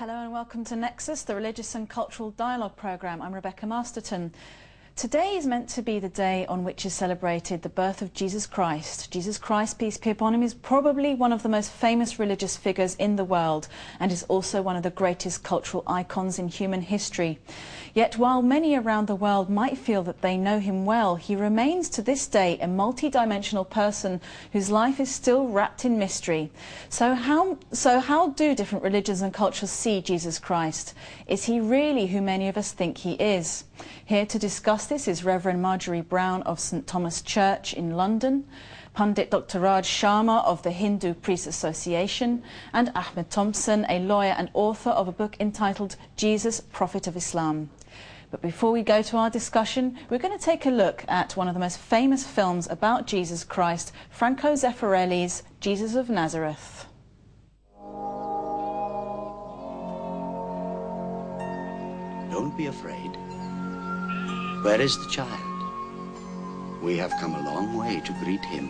Hello and welcome to Nexus, the Religious and Cultural Dialogue programme. I'm Rebecca Masterton. Today is meant to be the day on which is celebrated the birth of Jesus Christ. Jesus Christ, peace be upon him, is probably one of the most famous religious figures in the world and is also one of the greatest cultural icons in human history. Yet while many around the world might feel that they know him well, he remains to this day a multi-dimensional person whose life is still wrapped in mystery. So how do different religions and cultures see Jesus Christ? Is he really who many of us think he is? Here to discuss this is Reverend Marjorie Brown of St Thomas Church in London, Pundit Dr Raj Sharma of the Hindu Priests Association, and Ahmed Thompson, a lawyer and author of a book entitled Jesus, Prophet of Islam. But before we go to our discussion, we're going to take a look at one of the most famous films about Jesus Christ, Franco Zeffirelli's Jesus of Nazareth. Don't be afraid. Where is the child? We have come a long way to greet him.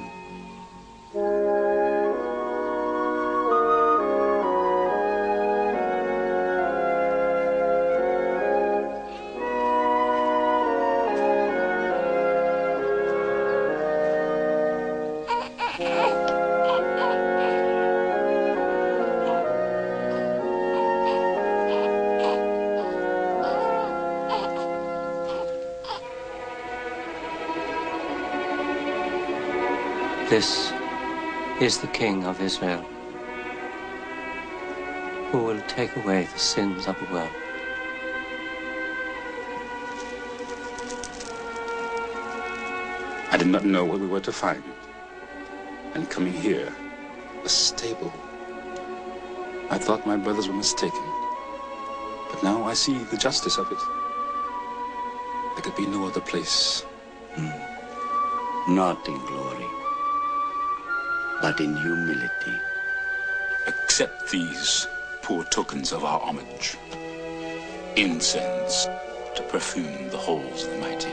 This is the King of Israel, who will take away the sins of the world. I did not know what we were to find. And coming here, a stable, I thought my brothers were mistaken. But now I see the justice of it. There could be no other place. Not in glory, but in humility. Accept these poor tokens of our homage. Incense to perfume the halls of the mighty.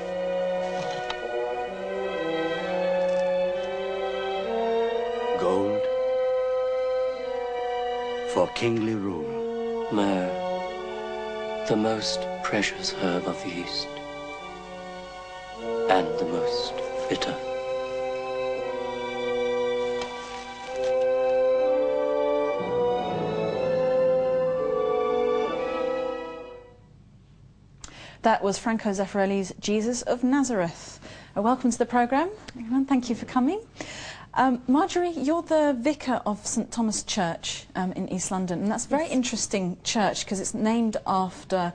Gold for kingly rule. Myrrh, the most precious herb of the East, and the most bitter. That was Franco Zeffirelli's Jesus of Nazareth. Welcome to the programme, everyone. Thank you for coming. Marjorie, you're the vicar of St Thomas Church in East London, and that's a very interesting church because it's named after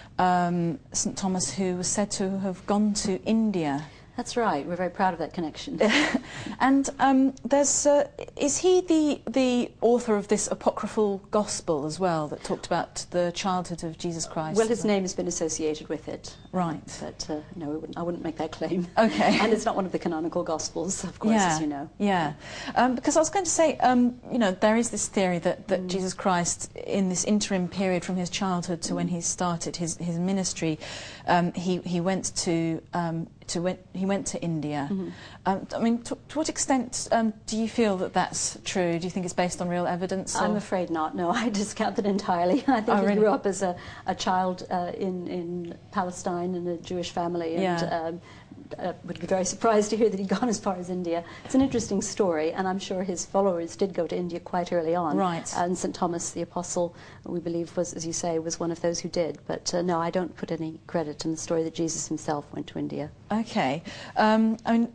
St Thomas, who was said to have gone to India. That's right. We're very proud of that connection. And is he the author of this apocryphal gospel as well that talked about the childhood of Jesus Christ? Well, his name has been associated with it. Right. But no, I wouldn't make that claim. Okay. And it's not one of the canonical gospels, of course, as you know. Yeah. Because I was going to say, you know, there is this theory that Jesus Christ, in this interim period from his childhood to when he started his ministry, he went to India. I mean, to what extent do you feel that that's true? Do you think it's based on real evidence? I'm afraid not. No, I discount it entirely. I think he grew up as a child in Palestine in a Jewish family, and would be very surprised to hear that he'd gone as far as India. It's an interesting story, and I'm sure his followers did go to India quite early on. Right. And St Thomas the Apostle, we believe, was, as you say, was one of those who did. But no, I don't put any credit in the story that Jesus himself went to India. Okay. I mean,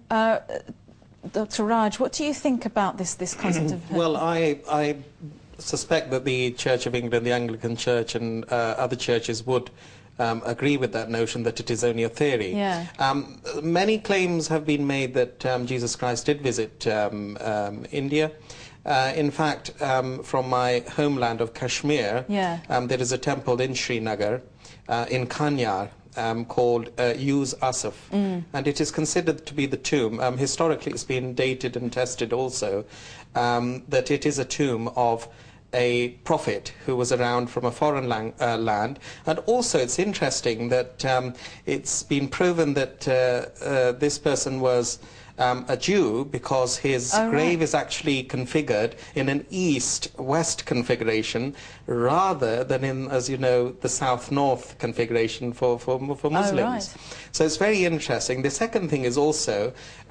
Dr. Raj, what do you think about this concept of... Well, I suspect that the Church of England, the Anglican Church, and other churches would agree with that notion that it is only a theory. Yeah. Many claims have been made that Jesus Christ did visit India. In fact, from my homeland of Kashmir, there is a temple in Srinagar, in Kanyar, called Uz Asaf, and it is considered to be the tomb. Historically, it's been dated and tested also, that it is a tomb of a prophet who was around from a foreign land. And also it's interesting that it's been proven that this person was a Jew because his grave is actually configured in an east-west configuration rather than in, as you know, the south-north configuration for Muslims. So it's very interesting. The second thing is also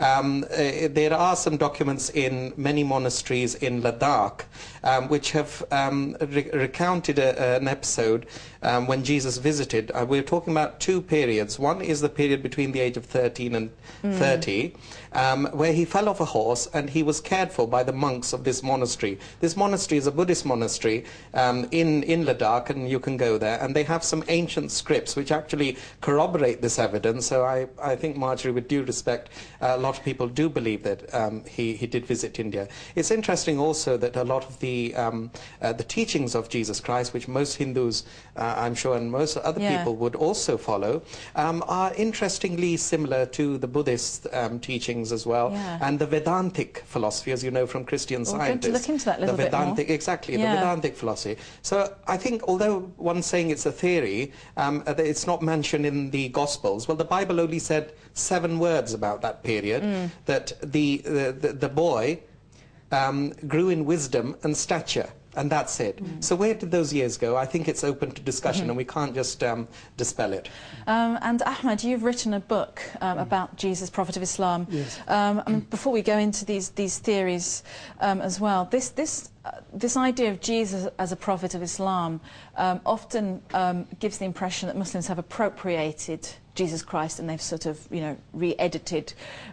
there are some documents in many monasteries in Ladakh which have recounted an episode when Jesus visited. We're talking about two periods. One is the period between the age of 13 and 30, where he fell off a horse and he was cared for by the monks of this monastery. This monastery is a Buddhist monastery in Ladakh, and you can go there, and they have some ancient scripts which actually corroborate this evidence. So I think, Marjorie, with due respect, a lot of people do believe that he did visit India. It's interesting also that a lot of the teachings of Jesus Christ, which most Hindus, I'm sure, and most other people would also follow, are interestingly similar to the Buddhist teachings as well, and the Vedantic philosophy, as you know from Christian Scientists. We're going to look into that a little bit more. Exactly, the Vedantic philosophy. So I think, although one's saying it's a theory, it's not mentioned in the Gospels. Well, the Bible only said 7 words about that period, that the boy grew in wisdom and stature. And that's it. So where did those years go? I think it's open to discussion, and we can't just dispel it. And Ahmed, you've written a book about Jesus, Prophet of Islam. Yes. Before we go into these theories as well, this idea of Jesus as a prophet of Islam often gives the impression that Muslims have appropriated Jesus Christ, and they've sort of, re-edited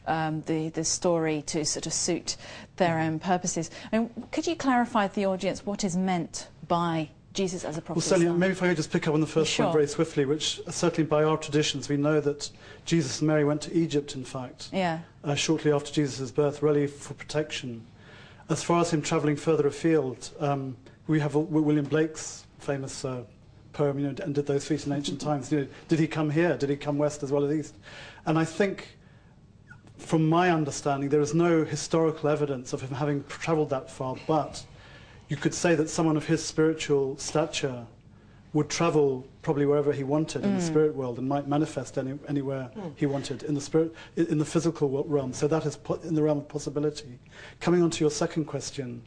the story to sort of suit their own purposes. I mean, could you clarify to the audience what is meant by Jesus as a prophet? Well, certainly, maybe if I could just pick up on the first point very swiftly, which certainly by our traditions we know that Jesus and Mary went to Egypt, in fact, shortly after Jesus' birth, really for protection. As far as him travelling further afield, we have William Blake's famous poem, and did those feet in ancient times. Did he come here? Did he come west as well as east? And I think, from my understanding, there is no historical evidence of him having travelled that far, but you could say that someone of his spiritual stature would travel probably wherever he wanted in the spirit world, and might manifest anywhere he wanted in the physical realm. So that is in the realm of possibility. Coming on to your second question,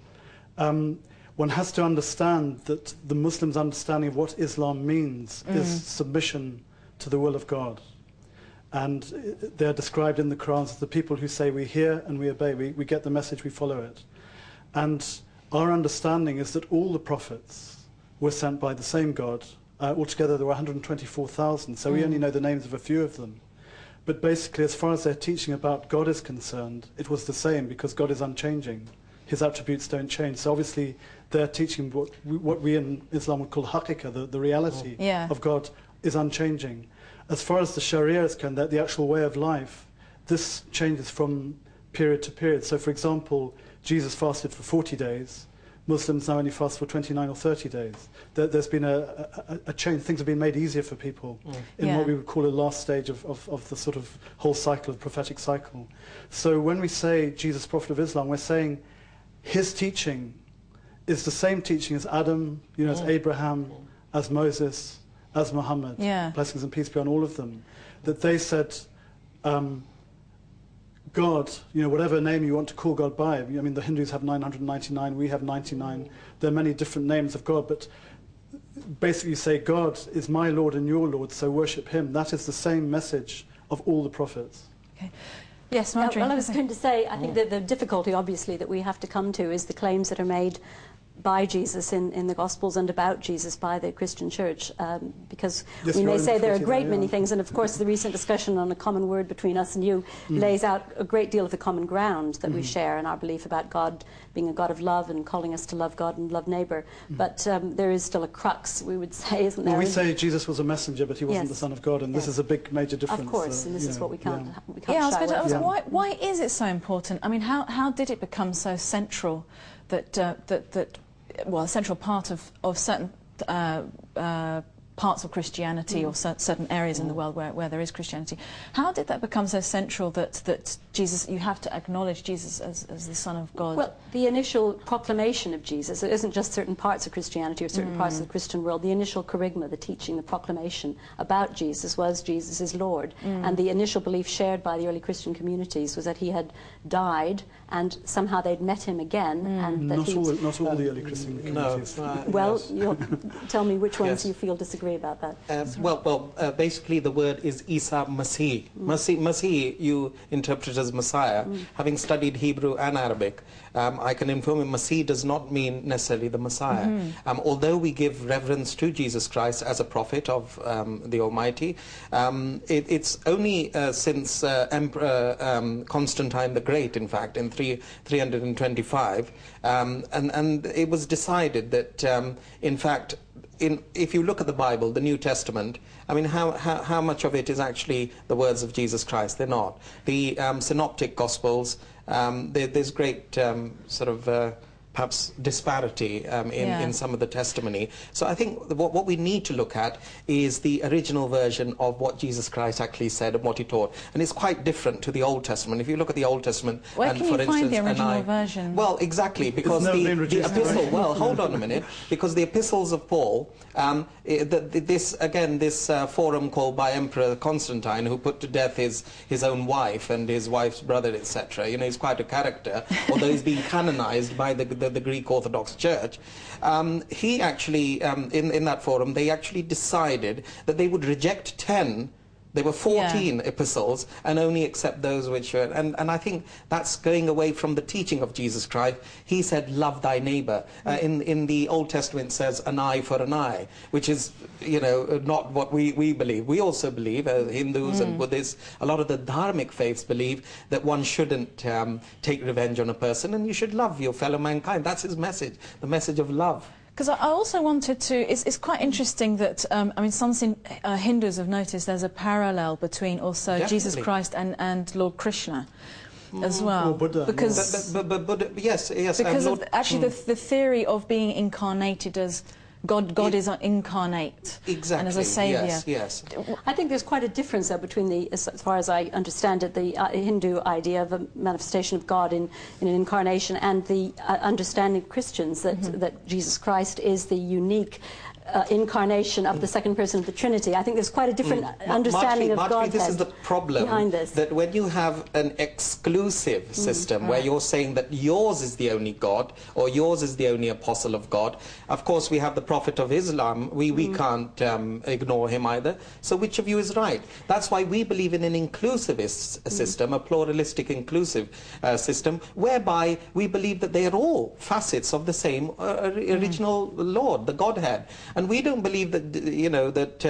one has to understand that the Muslims' understanding of what Islam means is submission to the will of God. And they're described in the Quran as the people who say, we hear and we obey, we get the message, we follow it. And our understanding is that all the prophets were sent by the same God. Altogether there were 124,000, so we only know the names of a few of them. But basically, as far as their teaching about God is concerned, it was the same, because God is unchanging. His attributes don't change. So obviously they're teaching what we in Islam would call haqiqah, the reality of God is unchanging. As far as the Sharia is concerned, the actual way of life, this changes from period to period. So for example, Jesus fasted for 40 days. Muslims now only fast for 29 or 30 days. There's been a change. Things have been made easier for people in what we would call a last stage of the sort of whole cycle, of prophetic cycle. So when we say Jesus, Prophet of Islam, we're saying his teaching is the same teaching as Adam, as Abraham, as Moses, as Muhammad, blessings and peace be on all of them, that they said, God, whatever name you want to call God by. I mean, the Hindus have 999, we have 99. There are many different names of God, but basically you say, God is my Lord and your Lord, so worship him. That is the same message of all the prophets. Okay. Yes, Marjorie. Well, I was going to say, I think that the difficulty, obviously, that we have to come to is the claims that are made by Jesus in the Gospels and about Jesus by the Christian Church, because we may say there are a great many things, and of course the recent discussion on a common word between us and you lays out a great deal of the common ground that we share in our belief about God being a God of love and calling us to love God and love neighbour. But there is still a crux, we would say, isn't there? Well, we say Jesus was a messenger, but he wasn't the Son of God, and this is a big major difference. Of course, and this is what we can't I was going to ask, why is it so important? I mean, how did it become so central that well, a central part of certain parts of Christianity or certain areas in the world where there is Christianity. How did that become so central that Jesus, you have to acknowledge Jesus as the Son of God? Well, the initial proclamation of Jesus, it isn't just certain parts of Christianity or certain parts of the Christian world. The initial kerygma, the teaching, the proclamation about Jesus was Jesus is Lord. And the initial belief shared by the early Christian communities was that he had died and somehow they'd met him again. And that not all the early Christian communities. Well, you'll tell me which ones you feel disagree about that. Basically the word is Isa Masih. Masih you interpret as Messiah. Having studied Hebrew and Arabic, I can inform you Masih does not mean necessarily the Messiah. Although we give reverence to Jesus Christ as a prophet of the Almighty, it's only since Emperor Constantine the Great, in fact, in 325, and it was decided that, in fact, if you look at the Bible, the New Testament, I mean, how much of it is actually the words of Jesus Christ? They're not. The Synoptic Gospels, there's great sort of perhaps disparity in some of the testimony. So I think what we need to look at is the original version of what Jesus Christ actually said and what he taught. And it's quite different to the Old Testament. If you look at the Old Testament... Where can you find the original version? Well, exactly, because the epistle... Well, hold on a minute. Because the epistles of Paul, this forum called by Emperor Constantine, who put to death his own wife and his wife's brother, etc. You know, he's quite a character, although he's been canonized by the Greek Orthodox Church. He actually, in that forum, they actually decided that they would reject 10. There were 14 epistles and only accept those which were... And I think that's going away from the teaching of Jesus Christ. He said, love thy neighbor. In the Old Testament it says, an eye for an eye, which is, you know, not what we believe. We also believe, Hindus and Buddhists, a lot of the dharmic faiths believe that one shouldn't take revenge on a person and you should love your fellow mankind. That's his message, the message of love. Because I also wanted to, it's quite interesting that, I mean, some Hindus have noticed there's a parallel between also Jesus Christ and Lord Krishna as well. Or Buddha. Because, yes. Because of actually the theory of being incarnated as God is incarnate and as a saviour. Yes. I think there's quite a difference though between as far as I understand it, the Hindu idea of a manifestation of God in an incarnation and the understanding of Christians that Jesus Christ is the unique incarnation of the second person of the Trinity. I think there's quite a different understanding of Godhead. This is the problem behind this. That when you have an exclusive system where you're saying that yours is the only God or yours is the only apostle of God, of course we have the Prophet of Islam, we can't ignore him either. So which of you is right? That's why we believe in an inclusivist system, a pluralistic inclusive system, whereby we believe that they are all facets of the same original Lord, the Godhead. And we don't believe that, you know,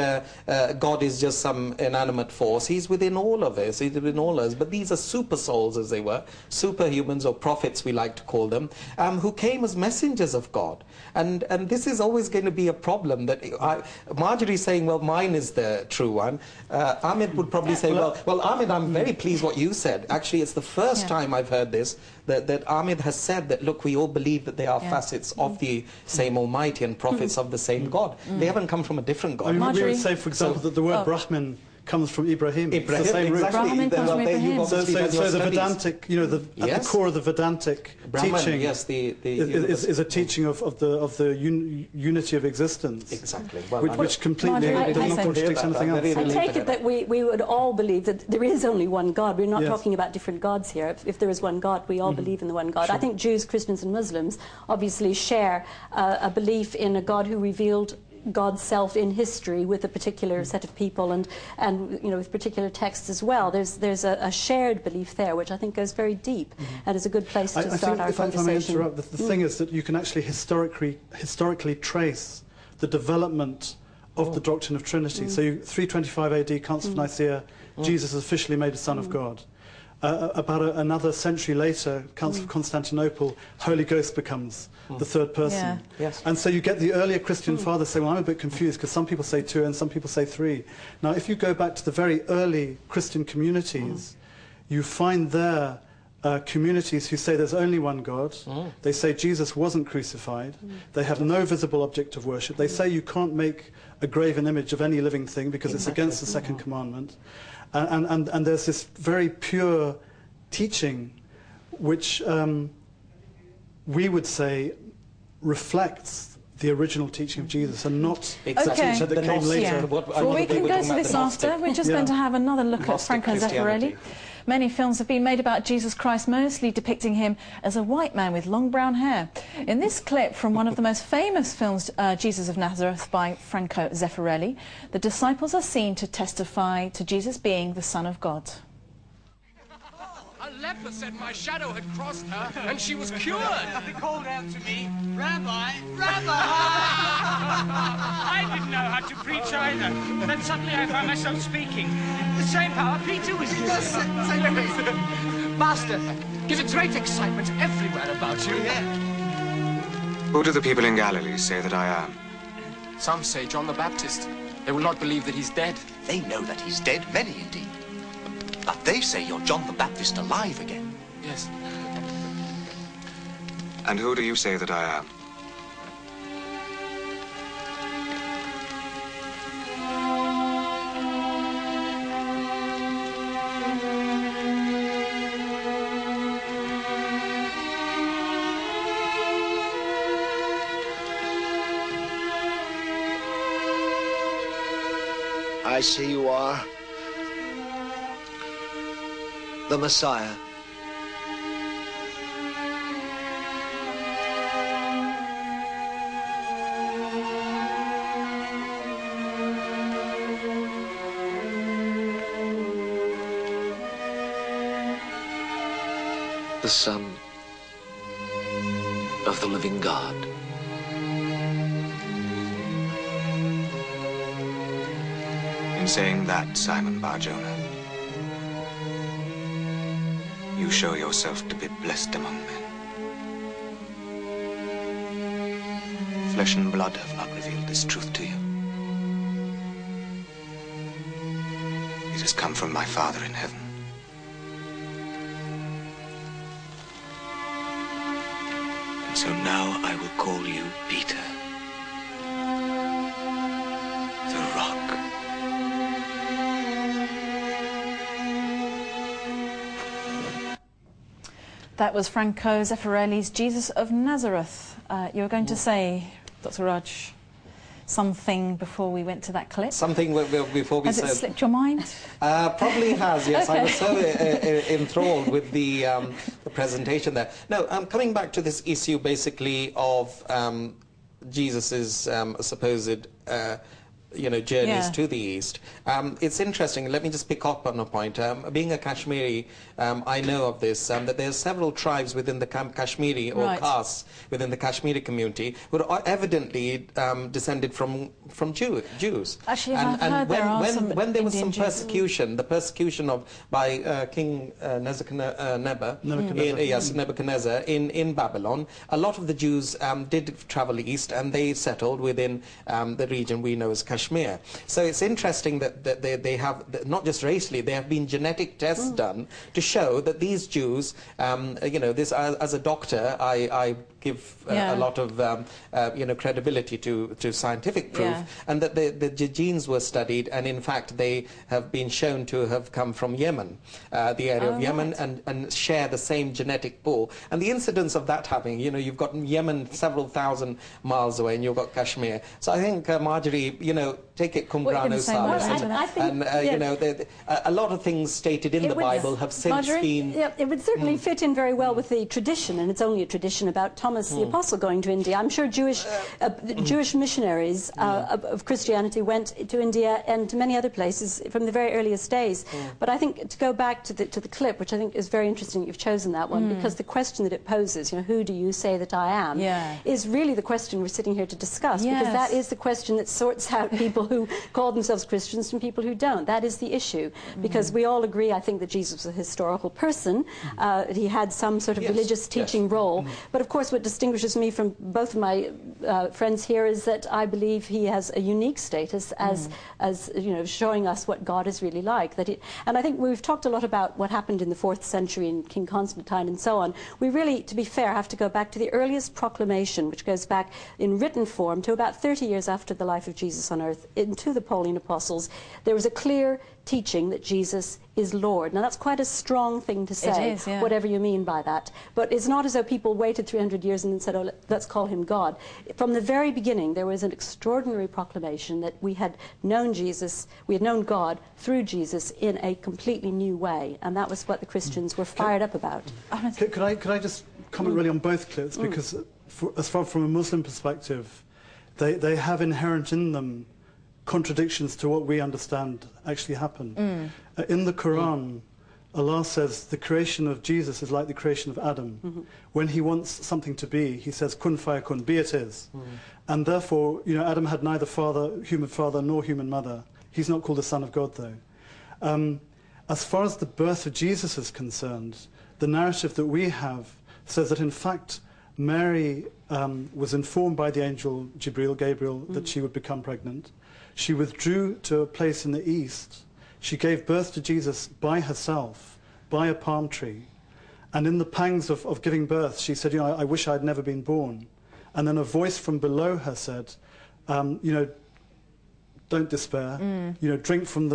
that God is just some inanimate force. He's within all of us. He's within all of us. But these are super souls, as they were, superhumans or prophets, we like to call them, who came as messengers of God. And this is always going to be a problem. That Marjorie's saying, well, mine is the true one. Ahmed would probably say, well, Ahmed, I'm very pleased what you said. Actually, it's the first time I've heard this, that Ahmed has said that, look, we all believe that they are facets of the same Almighty and prophets of the same God. They haven't come from a different God. I mean, we would say, for example, that the word Brahmin comes from Ibrahim. It's the same root. Brahmin comes from Ibrahim. So the Vedantic, you know, at the core of the Vedantic teaching is a teaching of the unity of existence. Exactly. Which completely contradicts anything else. I take it that we would all believe that there is only one God. We're not talking about different gods here. If there is one God, we all believe in the one God. Sure. I think Jews, Christians and Muslims obviously share a belief in a God who revealed God's self in history with a particular set of people and you know, with particular texts as well. There's a shared belief there, which I think goes very deep and is a good place to start our conversation. If I may interrupt, the thing is that you can actually historically trace the development of the doctrine of Trinity. So 325 AD, Council of Nicaea, Jesus is officially made a Son of God. About another century later, Council of Constantinople, Holy Ghost becomes the third person. And so you get the earlier Christian fathers say, well, I'm a bit confused because some people say 2 and some people say 3. Now, if you go back to the very early Christian communities, you find there communities who say there's only one God. They say Jesus wasn't crucified. They have no visible object of worship. They say you can't make a graven image of any living thing because it's against the second commandment. And there's this very pure teaching which we would say reflects the original teaching of Jesus and not the teaching that came later. Well, we can go to this after. We're just going to have another look at Franco Zeffirelli. Many films have been made about Jesus Christ, mostly depicting him as a white man with long brown hair. In this clip from one of the most famous films, Jesus of Nazareth, by Franco Zeffirelli, the disciples are seen to testify to Jesus being the Son of God. A leper said my shadow had crossed her and she was cured. He called out to me, Rabbi, Rabbi! I didn't know how to preach either. And then suddenly I found myself speaking. The same power Peter was using. Master, there's a great excitement everywhere about you. Yeah. Who do the people in Galilee say that I am? Some say John the Baptist. They will not believe that he's dead. They know that he's dead, many indeed. But they say you're John the Baptist alive again. Yes. And who do you say that I am? I see you are the Messiah. The Son of the living God. In saying that, Simon Bar-Jonah, you show yourself to be blessed among men. Flesh and blood have not revealed this truth to you. It has come from my Father in heaven. And so now I will call you Peter, the rock. That was Franco Zeffirelli's Jesus of Nazareth. You were going to say, Dr. Raj, something before we went to that clip? Something before we said... Has it slipped your mind? Probably has, yes. Okay. I was so enthralled with the presentation there. No, coming back to this issue basically of Jesus's supposed journeys to the east. It's interesting. Let me just pick up on a point. Being a Kashmiri, I know of this, that there are several tribes within the Kashmiri or castes within the Kashmiri community who are evidently descended from Jews. Actually, and when there was some persecution, the persecution by King Nebuchadnezzar in Babylon, a lot of the Jews did travel east and they settled within the region we know as Kashmir. So it's interesting that they have, not just racially, there have been genetic tests done to show that these Jews, this as a doctor, I give a lot of credibility to scientific proof, and that the genes were studied, and in fact they have been shown to have come from Yemen, the area of Yemen, and share the same genetic pool. And the incidence of that happening, you've got Yemen several thousand miles away, and you've got Kashmir. So I think Marjorie, take it cum grano salis, and a lot of things stated in the Bible have since been... Yeah, it would certainly fit in very well with the tradition, and it's only a tradition about Thomas the Apostle going to India. I'm sure Jewish missionaries of Christianity went to India and to many other places from the very earliest days. But I think to go back to the clip, which I think is very interesting that you've chosen that one, because the question that it poses, who do you say that I am, is really the question we're sitting here to discuss, because that is the question that sorts out people people who call themselves Christians from people who don't. That is the issue, because we all agree, I think, that Jesus was a historical person. He had some sort of religious teaching role. But of course, what distinguishes me from both of my friends here is that I believe he has a unique status as you know, showing us what God is really like. And I think we've talked a lot about what happened in the 4th century and King Constantine and so on. We really, to be fair, have to go back to the earliest proclamation, which goes back in written form to about 30 years after the life of Jesus on earth, into the Pauline Apostles. There was a clear teaching that Jesus is Lord. Now that's quite a strong thing to say, whatever you mean by that. But it's not as though people waited 300 years and then said, oh, let's call him God. From the very beginning, there was an extraordinary proclamation that we had known Jesus, we had known God through Jesus in a completely new way. And that was what the Christians were fired up about. Could I just comment really on both clips? Because as far from a Muslim perspective, they have inherent in them contradictions to what we understand actually happened. In the Quran, Allah says the creation of Jesus is like the creation of Adam. When he wants something to be, he says, kun fayakun, be it is. And therefore, you know, Adam had neither human father nor human mother. He's not called the son of God, though. As far as the birth of Jesus is concerned, the narrative that we have says that, in fact, Mary was informed by the angel Gabriel, that she would become pregnant. She withdrew to a place in the east. She gave birth to Jesus by herself, by a palm tree. And in the pangs of giving birth, she said, you know, I wish I'd never been born. And then a voice from below her said, you know, don't despair. You know, drink from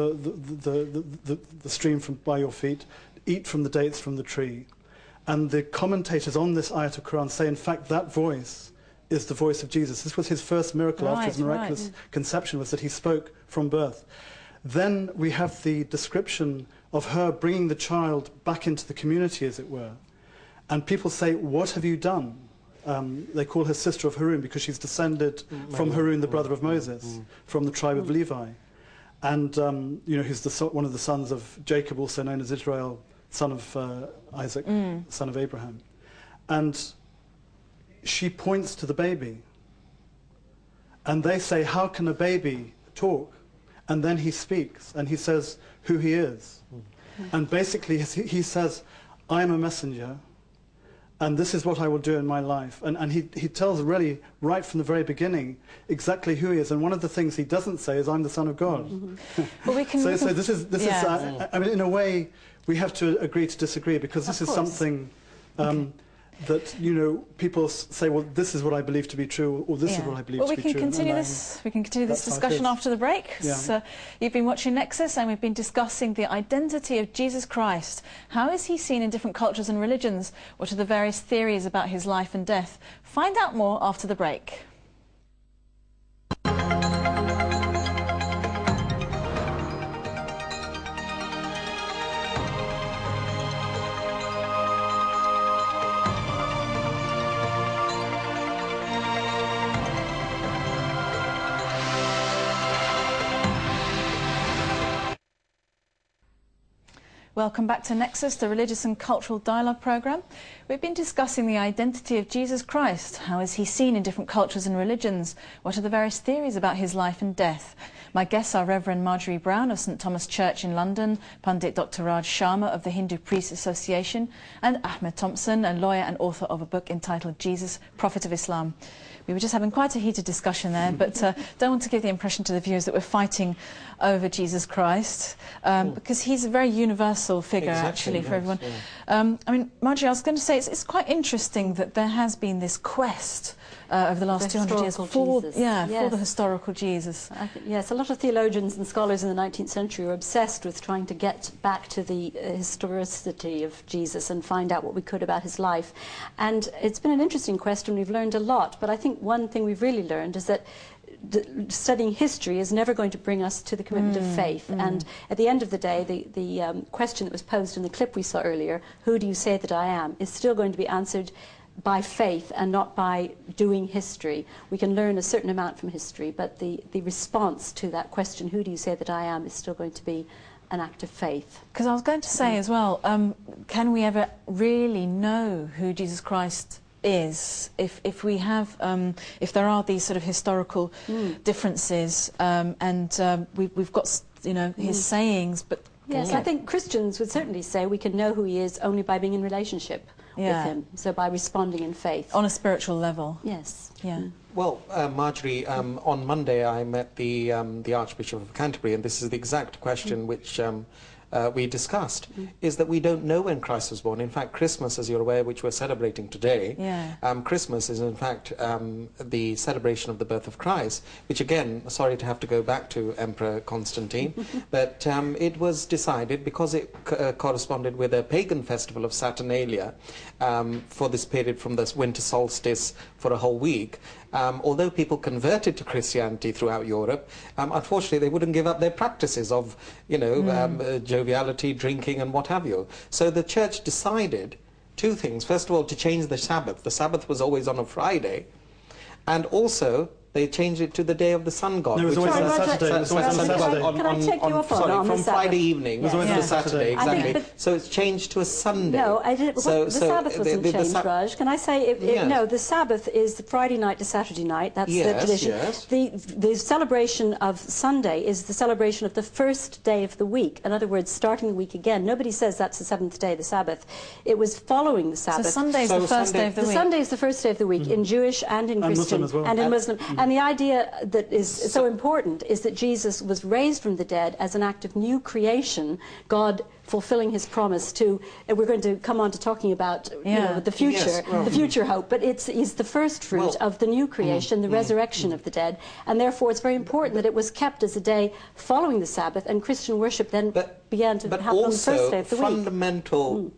the stream by your feet. Eat from the dates from the tree. And the commentators on this ayat of Quran say, in fact, that voice is the voice of Jesus. This was his first miracle after his miraculous conception, was that he spoke from birth. Then we have the description of her bringing the child back into the community, as it were. And people say, what have you done? They call her sister of Harun because she's descended from Harun, the brother of Moses, from the tribe of Levi. And, you know, he's one of the sons of Jacob, also known as Israel, son of Isaac, son of Abraham. And she points to the baby. And they say, how can a baby talk? And then he speaks, and he says who he is. And basically he says, I am a messenger, and this is what I will do in my life. And he tells really, right from the very beginning, exactly who he is. And one of the things he doesn't say is, I'm the Son of God. Well, so this is I mean, in a way, we have to agree to disagree, because this is something that, you know, people say, well, this is what I believe to be true, or this is what I believe to be true. We can continue this discussion after the break. So, you've been watching Nexus, and we've been discussing the identity of Jesus Christ. How is he seen in different cultures and religions? What are the various theories about his life and death? Find out more after the break. Welcome back to Nexus, the religious and cultural dialogue programme. We've been discussing the identity of Jesus Christ. How is he seen in different cultures and religions? What are the various theories about his life and death? My guests are Reverend Marjorie Brown of St Thomas Church in London, Pundit Dr Raj Sharma of the Hindu Priests Association, and Ahmed Thompson, a lawyer and author of a book entitled Jesus, Prophet of Islam. We were just having quite a heated discussion there, but don't want to give the impression to the viewers that we're fighting over Jesus Christ, because he's a very universal figure, actually, for everyone. I mean, Marjorie, I was going to say, it's quite interesting that there has been this quest over the last 200 years for the historical Jesus. Yes, a lot of theologians and scholars in the 19th century were obsessed with trying to get back to the historicity of Jesus and find out what we could about his life. And it's been an interesting question. We've learned a lot, but I think one thing we've really learned is that studying history is never going to bring us to the commitment of faith. And at the end of the day, the question that was posed in the clip we saw earlier, who do you say that I am, is still going to be answered by faith and not by doing history. We can learn a certain amount from history, but the response to that question, who do you say that I am, is still going to be an act of faith. Because I was going to say as well, can we ever really know who Jesus Christ is, if we have, if there are these sort of historical differences, and we've got, you know, his sayings, but... Yes, I think Christians would certainly say we can know who he is only by being in relationship with him, so by responding in faith. On a spiritual level. Yes. Yeah. Well, Marjorie, on Monday I met the Archbishop of Canterbury, and this is the exact question which we discussed, is that we don't know when Christ was born. In fact, Christmas, as you're aware, which we're celebrating today, Christmas is in fact the celebration of the birth of Christ, which again, sorry to have to go back to Emperor Constantine, but it was decided, because it corresponded with a pagan festival of Saturnalia for this period from the winter solstice for a whole week. Although people converted to Christianity throughout Europe, unfortunately they wouldn't give up their practices of, you know, joviality, drinking and what have you. So the church decided two things. First of all, to change the Sabbath. The Sabbath was always on a Friday, and also they changed it to the day of the sun god. No, it was always on a Saturday. It was always on a Saturday. Can I take you up on from Friday evening to Saturday, exactly. So it's changed to a Sunday. No, the Sabbath wasn't changed, Raj. Can I say, no, the Sabbath is the Friday night to Saturday night. That's the tradition. Yes. The celebration of Sunday is the celebration of the first day of the week. In other words, starting the week again. Nobody says that's the seventh day, the Sabbath. It was following the Sabbath. So Sunday is the first day of the week. Sunday is the first day of the week in Jewish and in Christian Muslim as well. And in Muslim. And the idea that is so important is that Jesus was raised from the dead as an act of new creation, God fulfilling his promise to, we're going to come on to talking about you know, the future, the future hope, but he's the first fruit of the new creation, the resurrection of the dead, and therefore it's very important that it was kept as a day following the Sabbath, and Christian worship then began to happen on the first day of the week. Fundamental,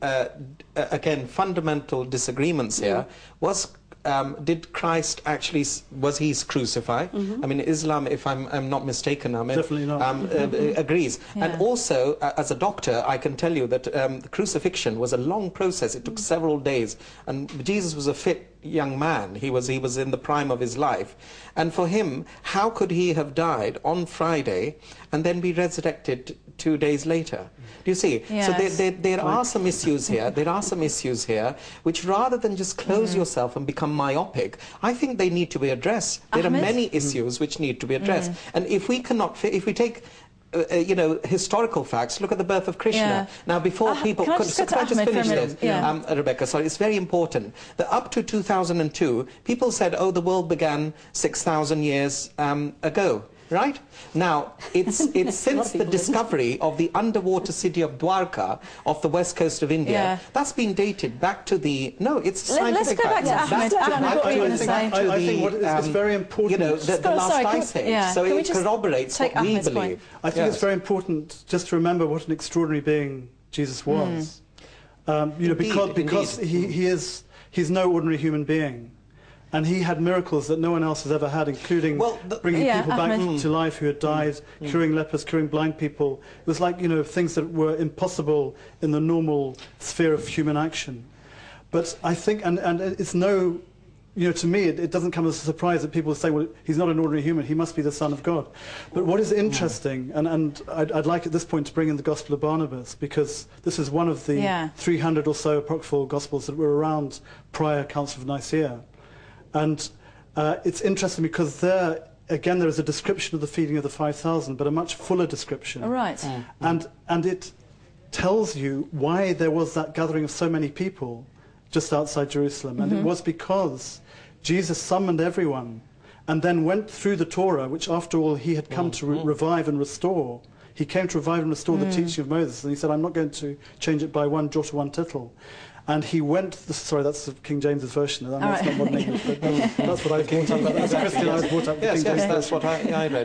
again, fundamental disagreements here was, did Christ actually, was he crucified? I mean, Islam, if I'm not mistaken, definitely not. Agrees. And also, as a doctor, I can tell you that the crucifixion was a long process. It took several days, and Jesus was a fit young man. He was in the prime of his life, and for him, how could he have died on Friday and then be resurrected 2 days later? Do you see? Yes. So there are some issues here. There are some issues here which, rather than just close yourself and become myopic, I think they need to be addressed. There are many issues which need to be addressed, and if we cannot, if we take you know, historical facts, look at the birth of Krishna. Now, before people... Can I just finish this? Rebecca, sorry, it's very important that up to 2002, people said, oh, the world began 6,000 years ago. Right? Now, it's since the discovery of the underwater city of Dwarka off the west coast of India, that's been dated back to the... No, it's scientific. Let's go back to Ahmed. What were you going to say? I think what is very important... You know, the last ice age. So it corroborates what we believe. I think it's very important just to remember what an extraordinary being Jesus was. You know, because he's no ordinary human being. And he had miracles that no one else has ever had, including bringing people back to life who had died, curing lepers, curing blind people. It was like, you know, things that were impossible in the normal sphere of human action. But I think, and it's no, you know, to me, it doesn't come as a surprise that people say, well, he's not an ordinary human, he must be the Son of God. But what is interesting, and I'd like at this point to bring in the Gospel of Barnabas, because this is one of the 300 or so apocryphal Gospels that were around prior Council of Nicaea. And it's interesting because there, again, there is a description of the feeding of the 5,000, but a much fuller description. Right. And it tells you why there was that gathering of so many people just outside Jerusalem. And it was because Jesus summoned everyone and then went through the Torah, which, after all, he had come to revive and restore. He came to revive and restore the teaching of Moses. And he said, I'm not going to change it by one jot or one tittle. And he went, sorry, that's King James's version. That's not modern English, but that's what I was brought up with. As a Christian, I was brought up with King James. That's what I read.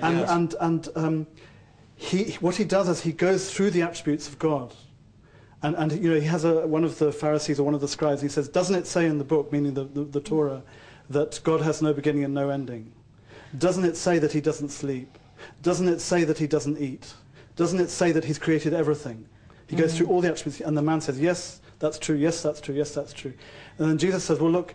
And what he does is he goes through the attributes of God. And you know, he has one of the Pharisees or one of the scribes, he says, doesn't it say in the book, meaning the Torah, that God has no beginning and no ending? Doesn't it say that he doesn't sleep? Doesn't it say that he doesn't eat? Doesn't it say that he's created everything? He goes through all the attributes, and the man says, yes, that's true, yes, that's true, yes, that's true. And then Jesus says, well, look,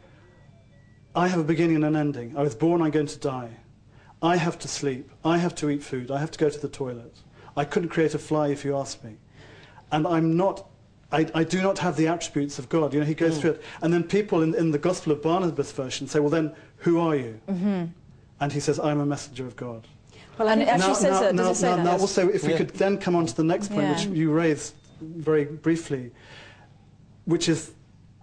I have a beginning and an ending. I was born, I'm going to die. I have to sleep. I have to eat food. I have to go to the toilet. I couldn't create a fly if you asked me. And I'm not I do not have the attributes of God. You know, he goes through it. And then people in the Gospel of Barnabas version say, well, then, who are you? And he says, I'm a messenger of God. Well, and it actually says that. Does it say that? Now, also, if we could then come on to the next point, which you raised very briefly, which is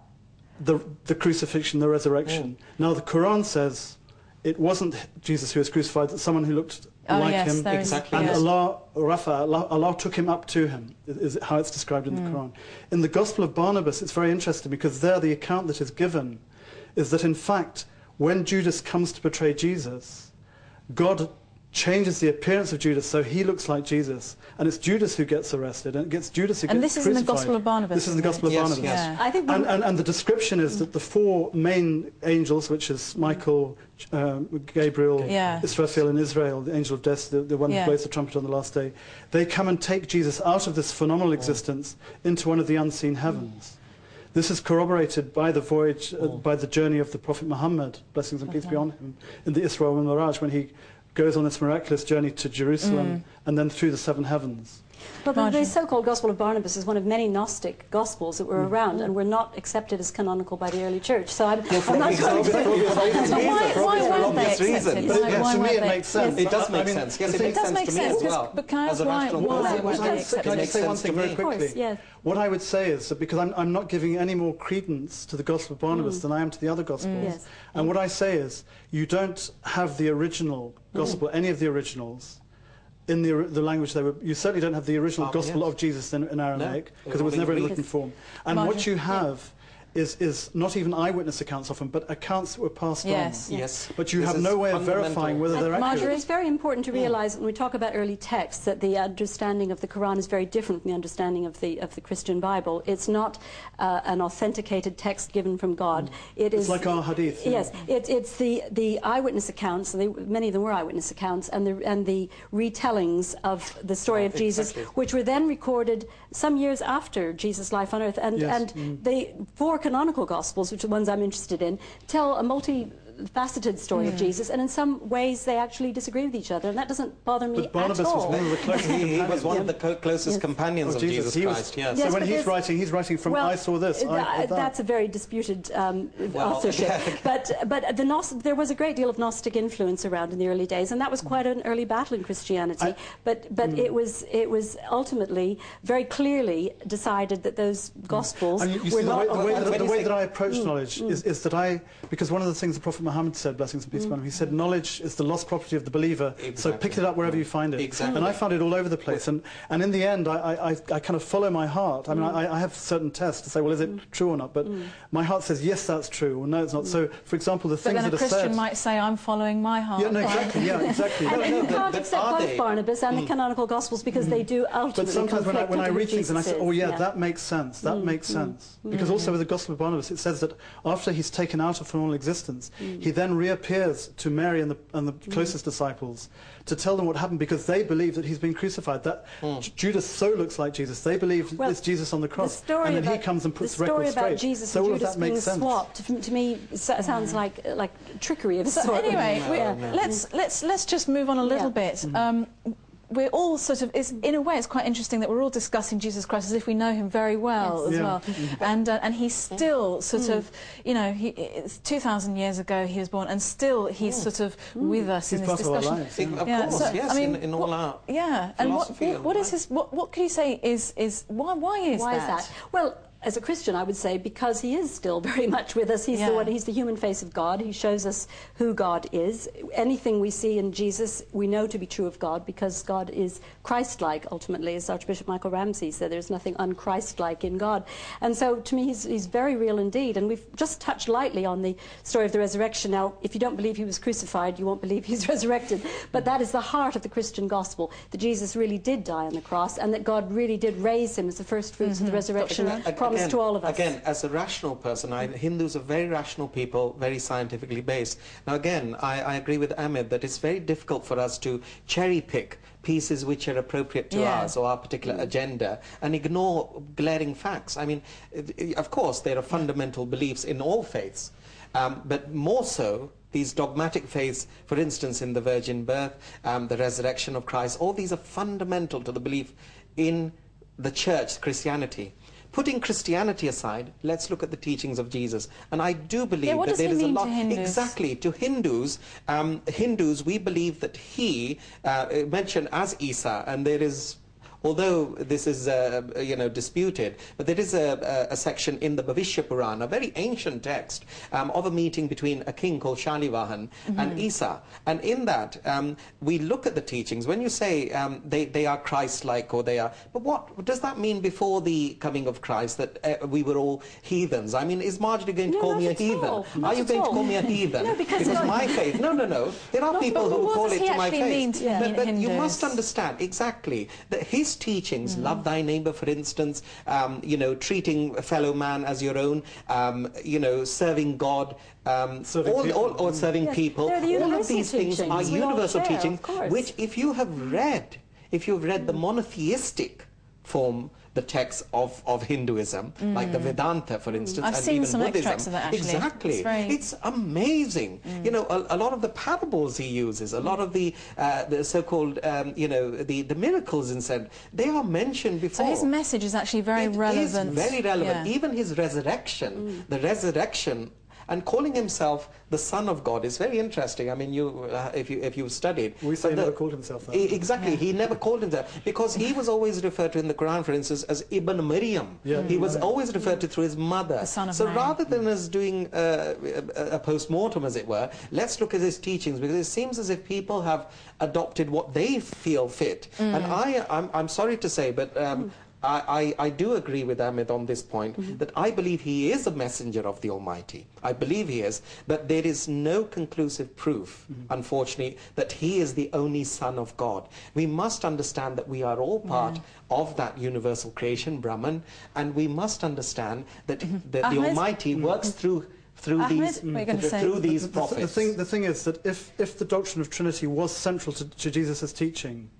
the crucifixion, the resurrection. Now, the Quran says it wasn't Jesus who was crucified, it's someone who looked like him. Exactly. And Allah took him up to him, is how it's described in the Quran. In the Gospel of Barnabas, it's very interesting because there the account that is given is that, in fact, when Judas comes to betray Jesus, God changes the appearance of Judas so he looks like Jesus, and it's Judas who gets arrested, and it gets Judas who gets crucified. And this is in the Gospel of Barnabas. This is in the Gospel of Barnabas. Yeah. I think and the description is that the four main angels, which is Michael, Gabriel, Israfil, and Israel, the angel of death, the one who blows the trumpet on the last day, they come and take Jesus out of this phenomenal existence into one of the unseen heavens. This is corroborated by the voyage, by the journey of the Prophet Muhammad, blessings and peace be on him, in the Isra wal Miraj, when he goes on this miraculous journey to Jerusalem and then through the seven heavens. Well, the so-called Gospel of Barnabas is one of many Gnostic Gospels that were around and were not accepted as canonical by the early church. So I'm not going to say... Why weren't they accepted? To me it makes sense. It does make sense. Yes, it does make sense to me as well. But why weren't they accepted? Can I say one thing very quickly? What I would say is that because I'm not giving any more credence to the Gospel of Barnabas than I am to the other Gospels. And what I say is, you don't have the original Gospel, any of the originals, in the language they were. You certainly don't have the original Gospel of Jesus in Aramaic, because it was never in written form. And what you have is not even eyewitness accounts often, but accounts that were passed on. Yes. But you have no way of verifying whether they're accurate. Marjorie, it's very important to realise when we talk about early texts that the understanding of the Quran is very different from the understanding of the Christian Bible. It's not an authenticated text given from God. It's like our hadith. Yes, it's the eyewitness accounts. Many of them were eyewitness accounts, and the retellings of the story of Jesus, which were then recorded some years after Jesus' life on earth. And the four canonical Gospels, which are the ones I'm interested in, tell a multifaceted story of Jesus, and in some ways they actually disagree with each other, and that doesn't bother me at all. But Barnabas was one of the closest he was one of the closest companions of Jesus Christ. So when he's writing from I saw this, that's a very disputed authorship. But there was a great deal of Gnostic influence around in the early days, and that was quite an early battle in Christianity. But it was ultimately very clearly decided that those Gospels were not. The way that I approach knowledge is that because one of the things the Prophet Muhammad said, blessings and peace upon him, he said, knowledge is the lost property of the believer, so pick it up wherever you find it. And I found it all over the place. And in the end, I kind of follow my heart. I mean, I have certain tests to say, well, is it true or not? But my heart says, yes, that's true, or no, it's not. So, for example, the things that are said... But then a Christian might say, I'm following my heart. Yeah, no, exactly, And you can't accept both Barnabas and the canonical Gospels because they do ultimately But sometimes when I read things and I say, oh, yeah, that makes sense, that makes sense. Because also with the Gospel of Barnabas, it says that after he's taken out of phenomenal existence, he then reappears to Mary and the closest disciples to tell them what happened, because they believe that he's been crucified, that Judas so looks like Jesus. They believe it's Jesus on the cross, and then he comes and puts the record straight. The story about Jesus and Judas being swapped, to me, sounds like trickery of a sort. Anyway, let's just move on a little bit. We're all sort of, in a way, it's quite interesting that we're all discussing Jesus Christ as if we know him very well as well. And he's still sort of, you know, it's 2,000 years ago he was born, and still he's sort of with us in this discussion. Of course, yes, I mean, in all our and what is his? What can you say is why is that? Well, as a Christian, I would say because he is still very much with us. He's he's the human face of God. He shows us who God is. Anything we see in Jesus, we know to be true of God, because God is Christ-like, ultimately, as Archbishop Michael Ramsey said. There's nothing un-Christ-like in God. And so, to me, he's very real indeed. And we've just touched lightly on the story of the resurrection. Now, if you don't believe he was crucified, you won't believe he's resurrected. But that is the heart of the Christian gospel, that Jesus really did die on the cross, and that God really did raise him as the first fruits of the resurrection. Again, to all of us. Again, as a rational person, Hindus are very rational people, very scientifically based. Now again, I agree with Ahmed that it's very difficult for us to cherry pick pieces which are appropriate to us or our particular agenda and ignore glaring facts. I mean, of course, there are fundamental beliefs in all faiths, but more so these dogmatic faiths, for instance, in the virgin birth, the resurrection of Christ, all these are fundamental to the belief in the church, Christianity. putting Christianity aside, let's look at the teachings of Jesus. And I do believe that there is a lot... Exactly. To Hindus, we believe that he, mentioned as Isa, and there is... Although this is, disputed, but there is a section in the Bhavishya Purana, a very ancient text, of a meeting between a king called Shalivahan and Isa. And in that, we look at the teachings. When you say they are Christ-like, or they are... But what does that mean before the coming of Christ, that we were all heathens? I mean, is Marjorie going to call me a heathen? Are you going to call me a heathen? No, because my faith... No. There are people who call it to my face. But you must understand, exactly, that his teachings, love thy neighbor, for instance, treating a fellow man as your own, serving God, serving people, all of these things are universal teachings, which if you've read the monotheistic form, the texts of Hinduism, like the Vedanta, for instance, I've seen some extracts of that, actually. Exactly. It's amazing. A lot of the parables he uses, a lot of the so-called, the miracles instead, they are mentioned before. So his message is actually very relevant. It is very relevant. Yeah. Even his resurrection, the resurrection, and calling himself the Son of God is very interesting. I mean, if you've studied... We say he never called himself that. Exactly, he never called himself, because he was always referred to in the Quran, for instance, as Ibn Maryam. Yeah. He was always referred to through his mother. The son of so Mary. Rather than us doing a post-mortem, as it were, let's look at his teachings, because it seems as if people have adopted what they feel fit. And I'm sorry to say, but... I do agree with Ahmed on this point, that I believe he is a messenger of the Almighty. I believe he is, but there is no conclusive proof, unfortunately, that he is the only Son of God. We must understand that we are all part of that universal creation, Brahman, and we must understand that the Almighty works through these prophets. The thing is that if the doctrine of Trinity was central to Jesus' teaching,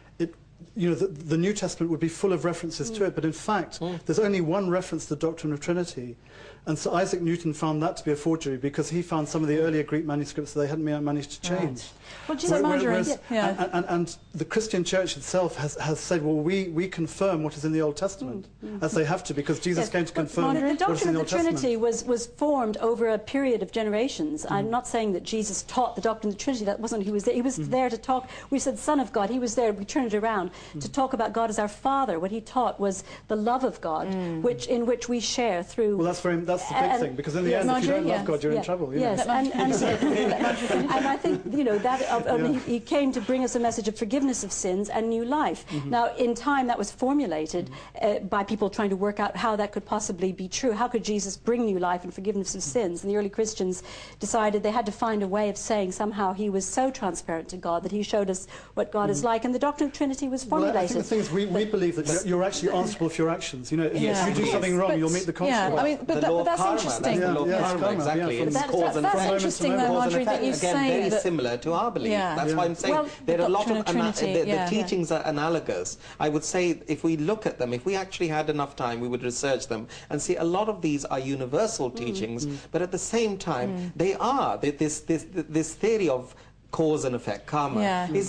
the New Testament would be full of references to it, but in fact, there's only one reference to the doctrine of Trinity. And so Isaac Newton found that to be a forgery, because he found some of the earlier Greek manuscripts that they hadn't managed to change. Well, and the Christian Church itself has said, well, we confirm what is in the Old Testament, as they have to, because Jesus came to confirm the doctrine in the of the Trinity was formed over a period of generations. I'm not saying that Jesus taught the doctrine of the Trinity. That wasn't who was there. He was there to talk. We said Son of God. He was there. We turned it around to talk about God as our Father. What he taught was the love of God, in which we share through. Well, that's the big thing, because in the end, if you don't love God, you're in trouble. Yes, and I think he came to bring us a message of forgiveness of sins and new life. Now, in time, that was formulated by people trying to work out how that could possibly be true. How could Jesus bring new life and forgiveness of sins? And the early Christians decided they had to find a way of saying somehow he was so transparent to God that he showed us what God is like. And the doctrine of Trinity was formulated. Well, I think the thing is, we believe that you're actually answerable for your actions. If you do something wrong, you'll meet the consequence. I mean, but that's interesting. Exactly. That's interesting, though, Marjorie, that you say very similar to our belief. That's why I'm saying there are a lot of the teachings are analogous. I would say if we look at them, if we actually had enough time, we would research them and see a lot of these are universal teachings, but at the same time, they are this theory of cause and effect, karma, is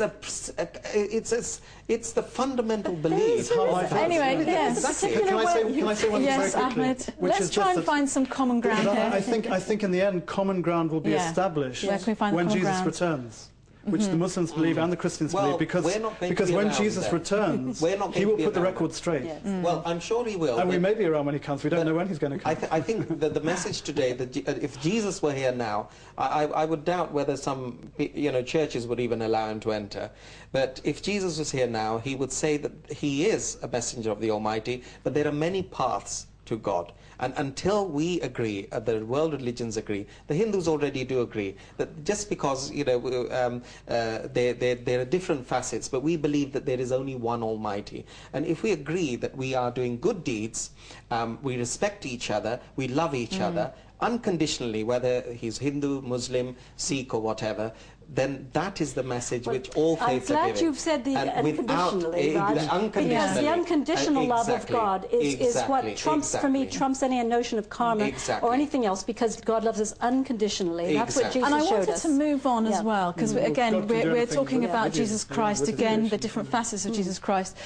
it's the fundamental belief. Anyway, exactly. Can I say one thing very quickly? Ahmed, let's try and find some common ground here. I think in the end, common ground will be established when Jesus returns. Which the Muslims believe and the Christians believe, because when Jesus returns, he will put the record straight. Well, I'm sure he will. And we may be around when he comes. We don't know when he's going to come. I think that the message today, that if Jesus were here now, I would doubt whether some churches would even allow him to enter. But if Jesus was here now, he would say that he is a messenger of the Almighty, but there are many paths to God. And until we agree, the world religions agree, the Hindus already do agree, that just because, there are different facets, but we believe that there is only one Almighty. And if we agree that we are doing good deeds, we respect each other, we love each other, unconditionally, whether he's Hindu, Muslim, Sikh or whatever, then that is the message which all faiths are giving. I'm glad you've said the unconditionally, Raj, because the unconditional love of God is what trumps, for me, trumps any notion of karma or anything else, because God loves us unconditionally. That's what Jesus showed us. And I wanted to move on as well, because again, we're talking about Jesus Christ again, the different facets of Jesus Christ.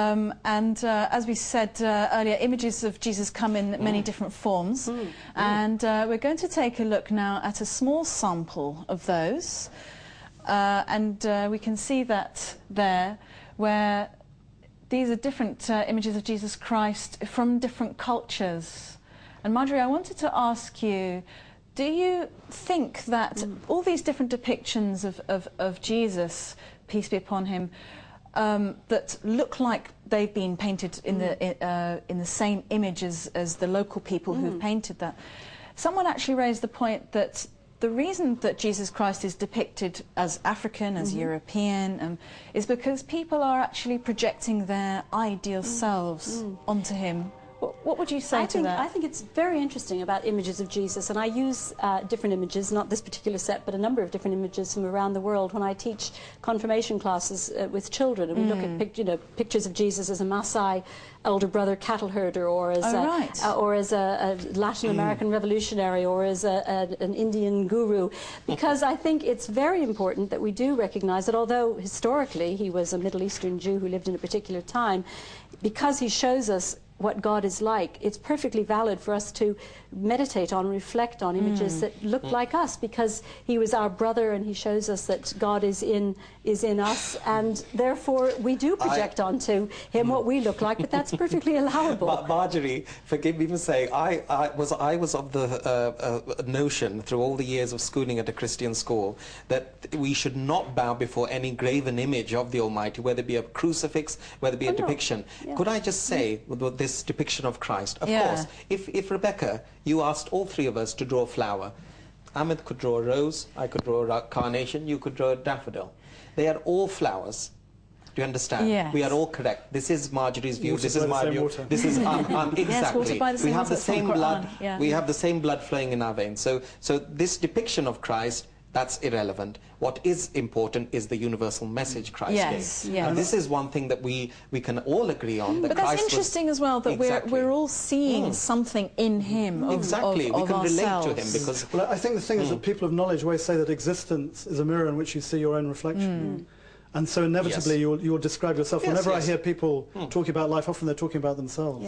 As we said earlier, images of Jesus come in many different forms. And we're going to take a look now at a small sample of those. We can see that there, where these are different images of Jesus Christ from different cultures. And Marjorie, I wanted to ask you, do you think that all these different depictions of Jesus, peace be upon him, that look like they've been painted in the same image as the local people who've painted that, someone actually raised the point that the reason that Jesus Christ is depicted as African, as European, is because people are actually projecting their ideal selves onto him. What would you say to that? I think it's very interesting about images of Jesus, and I use different images, not this particular set, but a number of different images from around the world when I teach confirmation classes with children, and we look at pictures of Jesus as a Maasai elder brother cattle herder, or as a Latin American revolutionary, or as an Indian guru, because I think it's very important that we do recognize that although historically he was a Middle Eastern Jew who lived in a particular time, because he shows us what God is like, it's perfectly valid for us to meditate on, reflect on images that look like us, because he was our brother and he shows us that God is in us, and therefore we do project onto him what we look like, but that's perfectly allowable. Marjorie, forgive me for saying, I was of the notion through all the years of schooling at a Christian school that we should not bow before any graven image of the Almighty, whether it be a crucifix, whether it be a depiction. Could I just say, with this depiction of Christ, of course, if Rebecca, you asked all three of us to draw a flower, Ahmed could draw a rose, I could draw a carnation, you could draw a daffodil. They are all flowers. Do you understand? Yes. We are all correct. This is Marjorie's view. This is my view. This is exactly. We have the same blood. We have the same blood flowing in our veins. So this depiction of Christ, that's irrelevant. What is important is the universal message Christ gave. And this is one thing that we can all agree on. That but Christ that's interesting as well, that we're all seeing something in him of we can relate to him, because... Well, I think the thing is that people of knowledge always say that existence is a mirror in which you see your own reflection. And so inevitably you'll describe yourself. Whenever I hear people talking about life, often they're talking about themselves.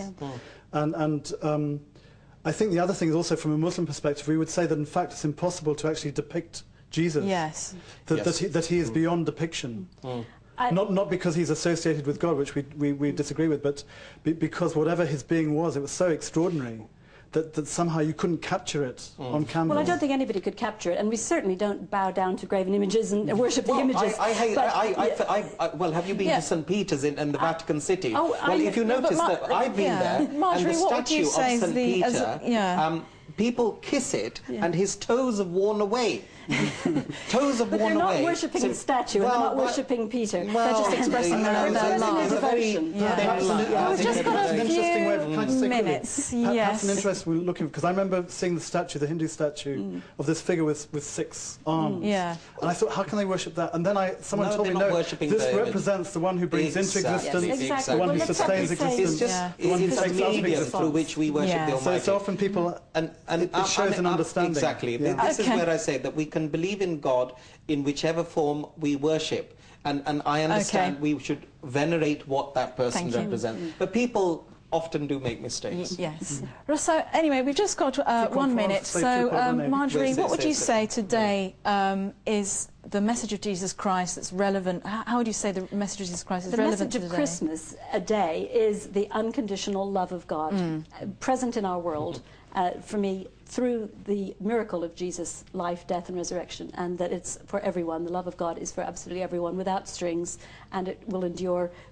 I think the other thing is also, from a Muslim perspective, we would say that in fact it's impossible to actually depict Jesus. That he is beyond depiction. Not because he's associated with God, which we disagree with, but because whatever his being was, it was so extraordinary that somehow you couldn't capture it on canvas. Well, I don't think anybody could capture it, and we certainly don't bow down to graven images and worship the images. Well, have you been to St. Peter's in the Vatican City? Well, if you notice that I've been there, Marjorie, and the statue of St. Peter, people kiss it, and his toes have worn away. Toes have worn away. They're not worshipping the statue, and they're not worshipping Peter. They're just expressing their love. Devotion. We've just got a few minutes. Perhaps an interesting looking, because I remember seeing the statue, the Hindu statue, of this figure with 6 arms. And I thought, how can they worship that? And then someone told me, no, this represents the one who brings into existence, the one who sustains existence, the one who takes up existence. Through which we worship the Almighty. So often people, it shows an understanding. Exactly. This is where I say that we can believe in God in whichever form we worship, and I understand we should venerate what that person represents, but people often do make mistakes. So anyway, we've just got 1 minute, so Marjorie, what would you say today is the message of Jesus Christ that's relevant? How would you say the message of Jesus Christ is relevant today? The message of Christmas Day is the unconditional love of God present in our world, for me, through the miracle of Jesus' life, death and resurrection, and that it's for everyone. The love of God is for absolutely everyone, without strings, and it will endure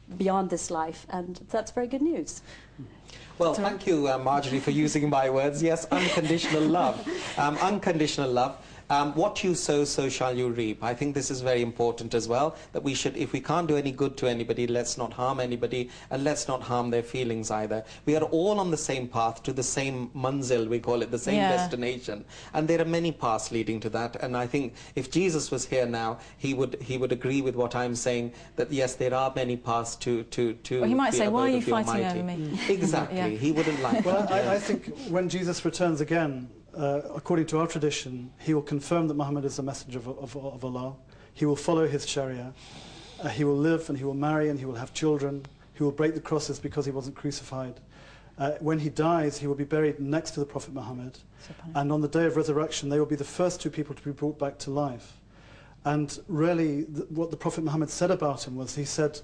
beyond this life, and that's very good news. Well, thank you, Marjorie, for using my words. Yes, unconditional love. Unconditional love. What you sow, so shall you reap. I think this is very important as well, that we should, if we can't do any good to anybody, let's not harm anybody, and let's not harm their feelings either. We are all on the same path to the same manzil, we call it, the same destination. And there are many paths leading to that. And I think if Jesus was here now, he would agree with what I'm saying, that yes, there are many paths to well, he might say, why are you fighting over me? Exactly. He wouldn't like that. Well, I think when Jesus returns again, according to our tradition, he will confirm that Muhammad is the messenger of Allah. He will follow his Sharia. He will live and he will marry and he will have children. He will break the crosses because he wasn't crucified. When he dies, he will be buried next to the Prophet Muhammad. And on the day of resurrection, they will be the first two people to be brought back to life. And really, what the Prophet Muhammad said about him was, he said,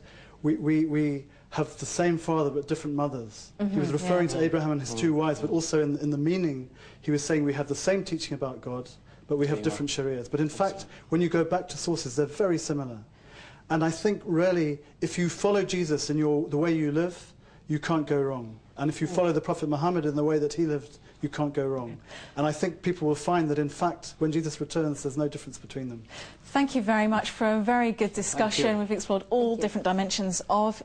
we have the same father but different mothers. He was referring to Abraham and his two wives, but also in the meaning, he was saying we have the same teaching about God, but we have different shariahs. But in fact, when you go back to sources, they're very similar. And I think really, if you follow Jesus in the way you live, you can't go wrong. And if you follow the Prophet Muhammad in the way that he lived, you can't go wrong. And I think people will find that, in fact, when Jesus returns, there's no difference between them. Thank you very much for a very good discussion. We've explored all different dimensions of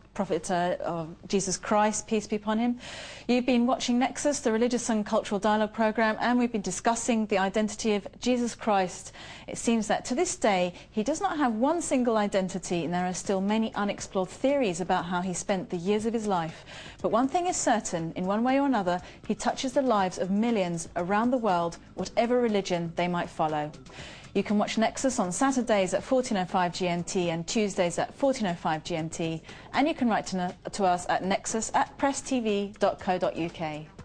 of Jesus Christ, peace be upon him. You've been watching Nexus, the religious and cultural dialogue programme, and we've been discussing the identity of Jesus Christ. It seems that to this day, he does not have one single identity, and there are still many unexplored theories about how he spent the years of his life. But one thing is certain, in one way or another, he touches the lives of millions around the world, whatever religion they might follow. You can watch Nexus on Saturdays at 14:05 GMT and Tuesdays at 14:05 GMT, and you can write to us at nexus@presstv.co.uk.